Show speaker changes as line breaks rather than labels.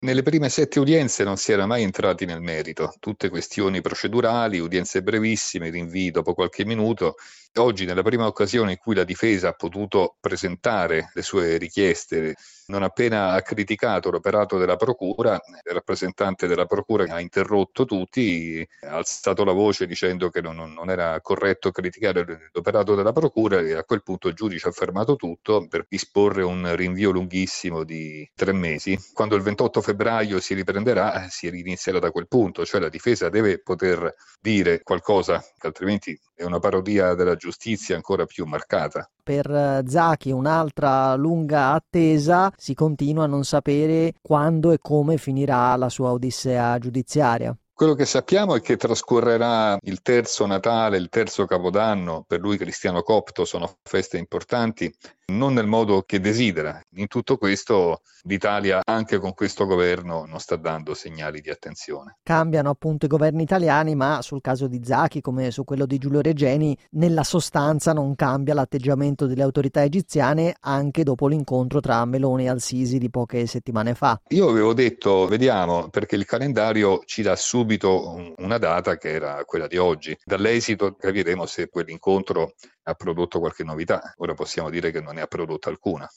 Nelle prime 7 udienze non si era mai entrati nel merito, tutte questioni procedurali, udienze brevissime, rinvii dopo qualche minuto. Oggi, nella prima occasione in cui la difesa ha potuto presentare le sue richieste, non appena ha criticato l'operato della Procura, il rappresentante della Procura ha interrotto tutti, ha alzato la voce dicendo che non era corretto criticare l'operato della Procura, e a quel punto il giudice ha fermato tutto per disporre un rinvio lunghissimo di 3 mesi. Quando il 28 febbraio si riprenderà, si inizierà da quel punto, cioè la difesa deve poter dire qualcosa, altrimenti è una parodia della giustizia ancora più marcata.
Per Zaki un'altra lunga attesa, si continua a non sapere quando e come finirà la sua odissea giudiziaria.
Quello che sappiamo è che trascorrerà il terzo Natale, il terzo Capodanno, per lui cristiano copto sono feste importanti, non nel modo che desidera. In tutto questo l'Italia, anche con questo governo, non sta dando segnali di attenzione.
Cambiano appunto i governi italiani, ma sul caso di Zaki, come su quello di Giulio Regeni, nella sostanza non cambia l'atteggiamento delle autorità egiziane anche dopo l'incontro tra Meloni e Al-Sisi di poche settimane fa.
Io avevo detto, vediamo, perché il calendario ci dà subito una data che era quella di oggi. Dall'esito capiremo se quell'incontro ha prodotto qualche novità. Ora possiamo dire che non ne ha prodotto alcuna.